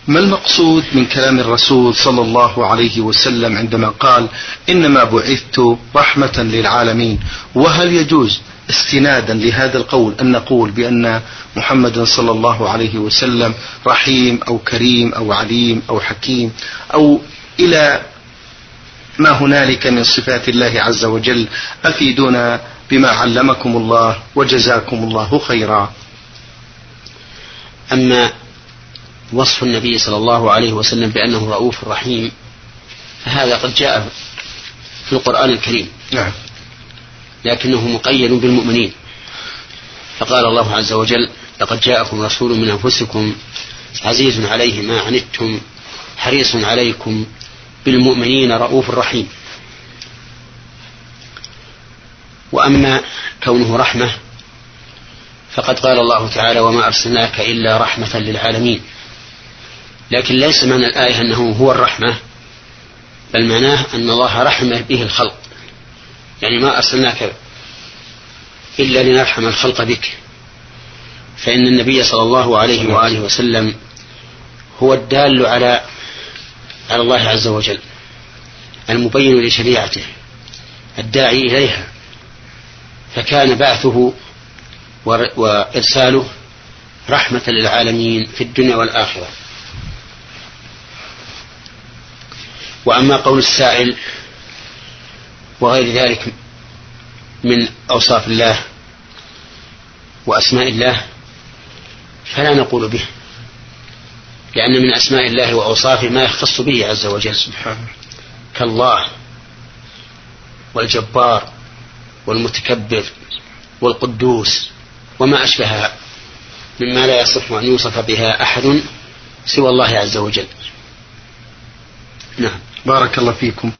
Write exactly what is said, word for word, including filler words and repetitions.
ما المقصود من كلام الرسول صلى الله عليه وسلم عندما قال إنما بعثت رحمة للعالمين؟ وهل يجوز استنادا لهذا القول أن نقول بأن محمد صلى الله عليه وسلم رحيم أو كريم أو عليم أو حكيم أو إلى ما هنالك من صفات الله عز وجل؟ أفيدونا بما علمكم الله وجزاكم الله خيرا. أما وصف النبي صلى الله عليه وسلم بأنه رؤوف رحيم فهذا قد جاء في القرآن الكريم، نعم، لكنه مقيد بالمؤمنين، فقال الله عز وجل: لقد جاءكم رسول من أنفسكم عزيز عليه ما عنتم حريص عليكم بالمؤمنين رؤوف رحيم. وأما كونه رحمة فقد قال الله تعالى: وما أرسلناك إلا رحمة للعالمين. لكن ليس معنى الآية أنه هو الرحمة، بل معناه أن الله رحم به الخلق، يعني ما أرسلناك إلا لنرحم الخلق بك. فإن النبي صلى الله عليه وآله وسلم هو الدال على على الله عز وجل، المبين لشريعته، الداعي إليها، فكان بعثه وإرساله رحمة للعالمين في الدنيا والآخرة. وأما قول السائل وغير ذلك من أوصاف الله وأسماء الله فلا نقول به، لأن من أسماء الله وأوصافه ما يختص به عز وجل سبحانه، كالله والجبار والمتكبر والقدوس وما أشبهها مما لا يصح أن يوصف بها أحد سوى الله عز وجل. نعم. بارك الله فيكم.